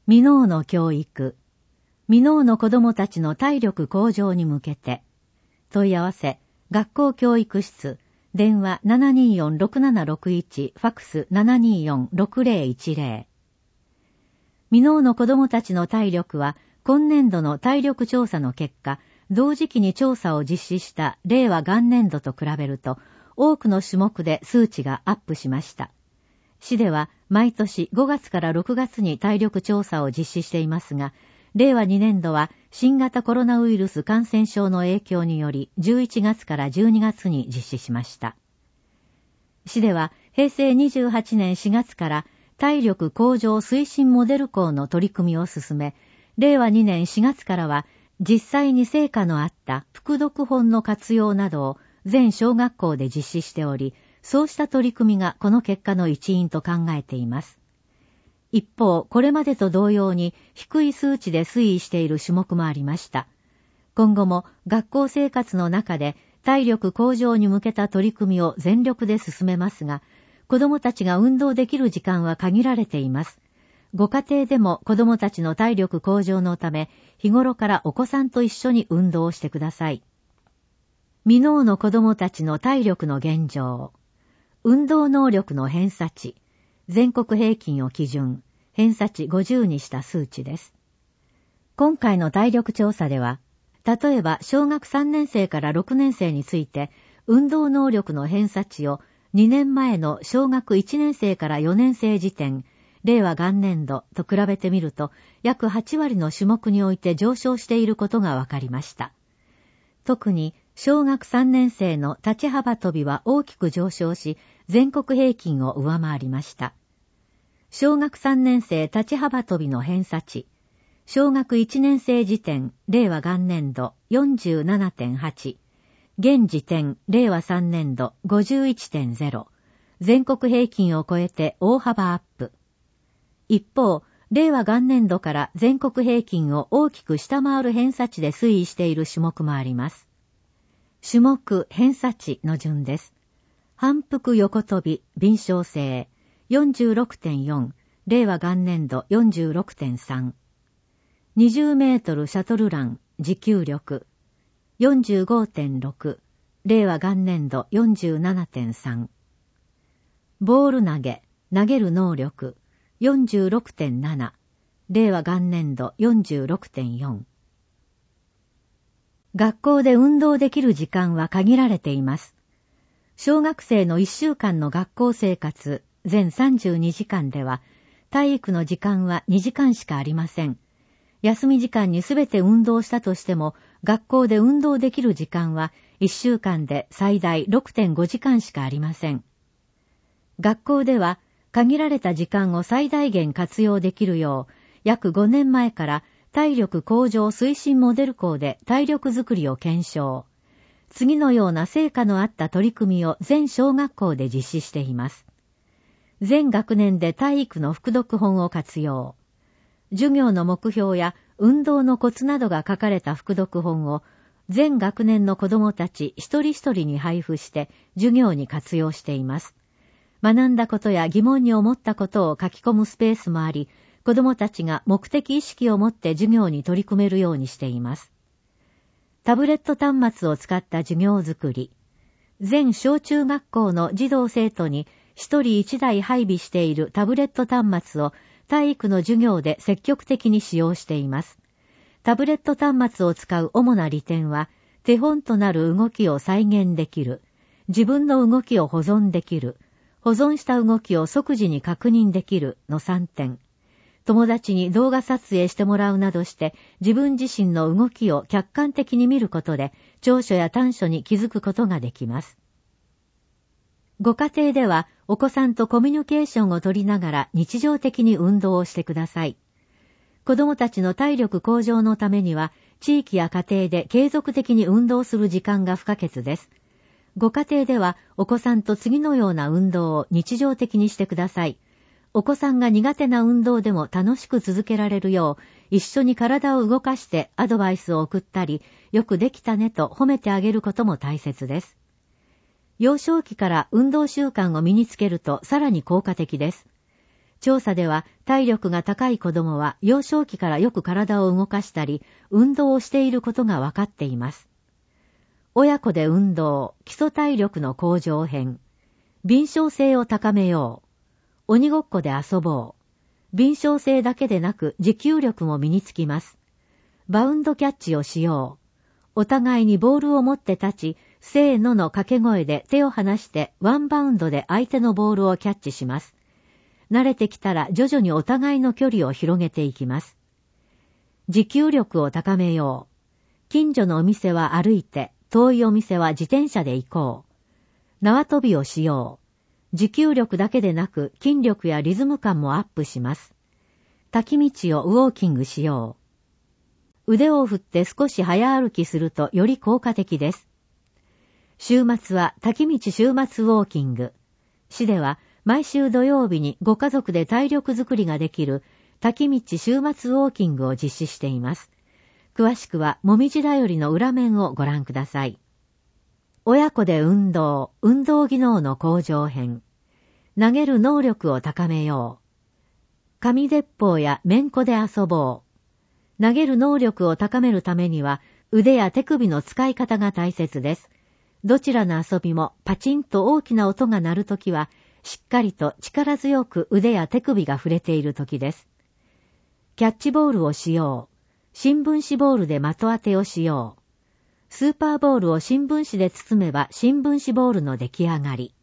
未納の教育、未納の子どもたちの体力向上に向けて、問い合わせ、学校教育室、電話 724-6761、ファックス 724-6010。未納の子どもたちの体力は、今年度の体力調査の結果、同時期に調査を実施した令和元年度と比べると、多くの種目で数値がアップしました。市では毎年5月から6月に体力調査を実施していますが、令和2年度は新型コロナウイルス感染症の影響により11月から12月に実施しました。市では平成28年4月から体力向上推進モデル校の取り組みを進め、令和2年4月からは実際に成果のあった副読本の活用などを全小学校で実施しており、そうした取り組みがこの結果の一因と考えています。一方、これまでと同様に低い数値で推移している種目もありました。今後も学校生活の中で体力向上に向けた取り組みを全力で進めますが、子どもたちが運動できる時間は限られています。ご家庭でも子どもたちの体力向上のため、日頃からお子さんと一緒に運動をしてください。未納の子どもたちの体力の現状。運動能力の偏差値、全国平均を基準、偏差値50にした数値です。今回の体力調査では、例えば小学3年生から6年生について、運動能力の偏差値を2年前の小学1年生から4年生時点、令和元年度と比べてみると、約8割の種目において上昇していることが分かりました。特に、小学3年生の立ち幅跳びは大きく上昇し、全国平均を上回りました。小学3年生立ち幅跳びの偏差値、小学1年生時点、令和元年度 47.8、現時点、令和3年度 51.0、全国平均を超えて大幅アップ。一方、令和元年度から全国平均を大きく下回る偏差値で推移している種目もあります。種目偏差値の順です。反復横跳び、敏捷性 46.4、令和元年度 46.3。20メートルシャトルラン、持久力 45.6、令和元年度 47.3。ボール投げ、投げる能力 46.7、令和元年度 46.4。学校で運動できる時間は限られています。小学生の1週間の学校生活、全32時間では、体育の時間は2時間しかありません。休み時間にすべて運動したとしても、学校で運動できる時間は1週間で最大 6.5 時間しかありません。学校では、限られた時間を最大限活用できるよう、約5年前から体力向上推進モデル校で体力づくりを検証。次のような成果のあった取り組みを全小学校で実施しています。全学年で体育の副読本を活用。授業の目標や運動のコツなどが書かれた副読本を全学年の子どもたち一人一人に配布して授業に活用しています。学んだことや疑問に思ったことを書き込むスペースもあり、子どもたちが目的意識を持って授業に取り組めるようにしています。タブレット端末を使った授業づくり。全小中学校の児童生徒に一人一台配備しているタブレット端末を体育の授業で積極的に使用しています。タブレット端末を使う主な利点は、手本となる動きを再現できる、自分の動きを保存できる、保存した動きを即時に確認できるの3点。友達に動画撮影してもらうなどして自分自身の動きを客観的に見ることで長所や短所に気づくことができます。ご家庭ではお子さんとコミュニケーションを取りながら日常的に運動をしてください。子どもたちの体力向上のためには地域や家庭で継続的に運動する時間が不可欠です。ご家庭ではお子さんと次のような運動を日常的にしてください。お子さんが苦手な運動でも楽しく続けられるよう、一緒に体を動かしてアドバイスを送ったり、よくできたねと褒めてあげることも大切です。幼少期から運動習慣を身につけるとさらに効果的です。 調査では体力が高い子供は幼少期からよく体を動かしたり、運動をしていることが分かっています。親子で運動、基礎体力の向上編。敏捷性を高めよう。鬼ごっこで遊ぼう。敏捷性だけでなく持久力も身につきます。バウンドキャッチをしよう。お互いにボールを持って立ち、せーのの掛け声で手を離してワンバウンドで相手のボールをキャッチします。慣れてきたら徐々にお互いの距離を広げていきます。持久力を高めよう。近所のお店は歩いて、遠いお店は自転車で行こう。縄跳びをしよう。持久力だけでなく筋力やリズム感もアップします。滝道をウォーキングしよう。腕を振って少し早歩きするとより効果的です。週末は滝道週末ウォーキング。市では毎週土曜日にご家族で体力づくりができる滝道週末ウォーキングを実施しています。詳しくはもみじだよりの裏面をご覧ください。親子で運動技能の向上編。投げる能力を高めよう。紙鉄砲やめんこで遊ぼう。投げる能力を高めるためには腕や手首の使い方が大切です。どちらの遊びもパチンと大きな音が鳴るときはしっかりと力強く腕や手首が触れているときです。キャッチボールをしよう。新聞紙ボールで的当てをしよう。スーパーボールを新聞紙で包めば新聞紙ボールの出来上がり。